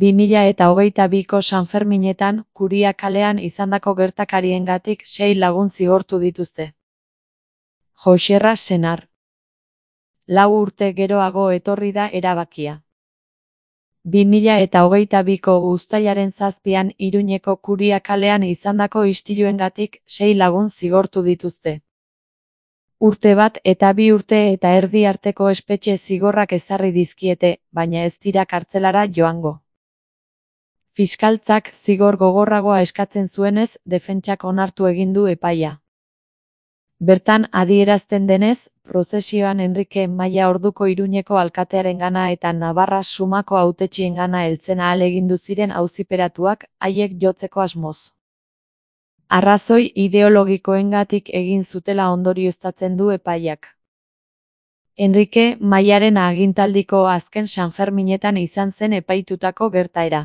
2022ko Sanferminetan Kuria kalean izandako gertakariengatik 6 lagun zigortu dituzte. Joxerra senar. 4 urte geroago etorri da erabakia. 2022ko uztailaren 7an Iruñeko Kuria kalean izandako istiluengatik 6 lagun zigortu dituzte. Urte bat eta 2 urte eta erdi arteko espetxe zigorrak ezarri dizkiete, baina ez dira kartzelara joango. Fiskaltzak zigor gogorragoa eskatzen zuenez, defentsak onartu egin du epaia. Bertan adierazten denez, prozesioan Enrike Maia orduko Iruñeko alkatearengana eta Navarra Sumako hautetsiengana heltzen ahalegindu ziren auziperatuak, haiek jotzeko asmoz. Arrazoi ideologikoengatik egin zutela ondorioztatzen du epaiak. Enrike Maiaren agintaldiko azken Sanferminetan izan zen epaitutako gertaera.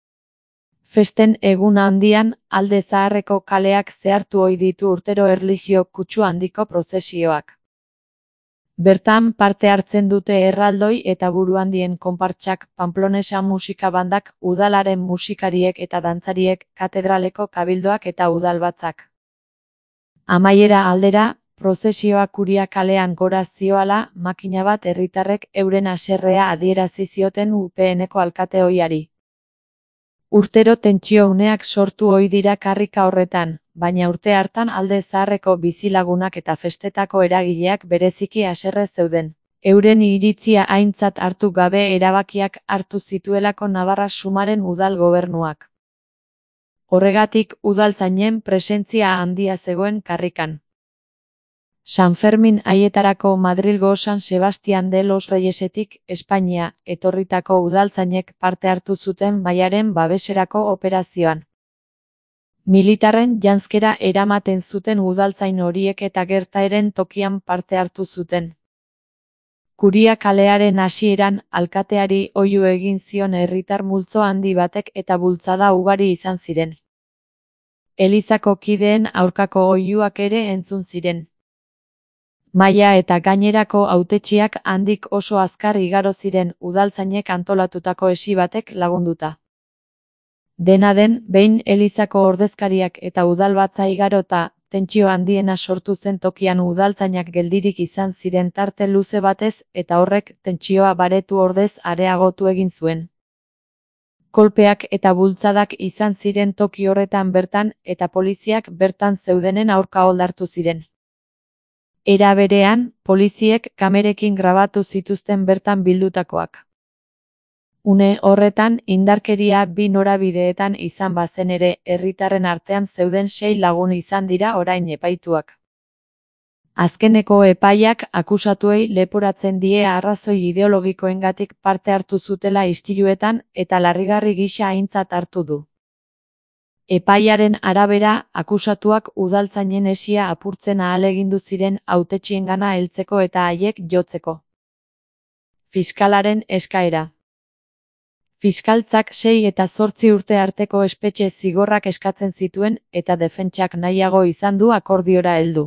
Festen egun handian, Alde Zaharreko kaleak zehartu ohi ditu urtero erlijio kutsu handiko prozesioak. Bertan parte hartzen dute erraldoi eta buruhandien konpartsak, Pamplonesa musika bandak, udalaren musikariek eta dantzariek, katedraleko kabildoak eta udalbatzak. Amaiera aldera, prozesioa Kuria kalean gora zioala, makina bat herritarrek euren haserrea adierazi zioten UPNko alkate ohiari. Urtero tentsio uneak sortu ohi dira karrika horretan, baina urte hartan Alde Zaharreko bizilagunak eta festetako eragileak bereziki haserre zeuden. Euren iritzia aintzat hartu gabe erabakiak hartu zituelako Navarra Sumaren udal gobernuak. Horregatik udaltzainen presentzia handia zegoen karrikan. Sanfermin haietarako Madrilgo San Sebastian de los Reyesetik, Espainia, etorritako udaltzainek parte hartu zuten Maiaren babeserako operazioan. Militarren janzkera eramaten zuten udaltzain horiek eta gertaeren tokian parte hartu zuten. Kuria kalearen hasieran, alkateari oihu egin zion herritar multzo handi batek eta bultzada ugari izan ziren. Elizako kideen aurkako oihuak ere entzun ziren. Maia eta gainerako hautetsiak handik oso azkar igaro ziren udaltzainek antolatutako esi batek lagunduta. Dena den, behin Elizako ordezkariak eta udalbatza igarota, tentsio handiena sortu zen tokian udaltzainak geldirik izan ziren tarte luze batez eta horrek tentsioa baretu ordez areagotu egin zuen. Kolpeak eta bultzadak izan ziren toki horretan bertan eta poliziak bertan zeudenen aurka oldartu ziren. Era berean, poliziek kamerekin grabatu zituzten bertan bildutakoak. Une horretan, indarkeria 2 norabideetan izan bazen ere, herritarren artean zeuden 6 lagun izan dira orain epaituak. Azkeneko epaiak akusatuei leporatzen die arrazoi ideologikoengatik parte hartu zutela istiluetan eta larrigarri gisa aintzat hartu du. Epaiaren arabera, akusatuak udaltzainen esia apurtzen ahalegindu ziren hautetsiengana heltzeko eta haiek jotzeko. Fiskalaren eskaera. Fiskaltzak 6 eta 8 urte arteko espetxe zigorrak eskatzen zituen eta defentsak nahiago izan du akordiora heldu.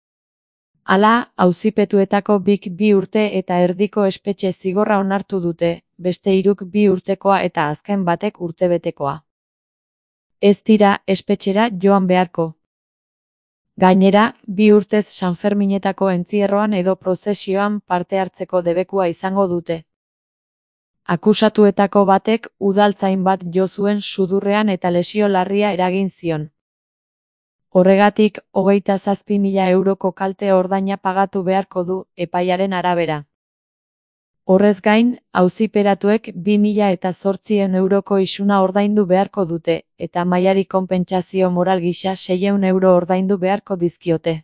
Hala, auzipetuetako 2 urte eta erdiko espetxe zigorra onartu dute, beste 3 2 urtekoa eta azken batek urtebetekoa. Ez dira espetxera joan beharko. Gainera, 2 urtez Sanferminetako entzierroan edo prozesioan parte hartzeko debekua izango dute. Akusatuetako batek udaltzain bat jo zuen sudurrean eta lesio larria eragin zion. Horregatik, 27.000 euroko kalte ordaina pagatu beharko du, epaiaren arabera. Horrez gain, auziperatuek 2.800 euroko isuna ordaindu beharko dute, eta Maiari konpentsazio moral gisa 600 euro ordaindu beharko dizkiote.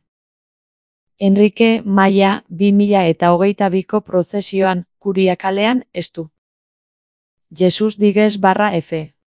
Enrike Maia 2022ko prozesioan, Kuria kalean, estu. Jesus Digues /F.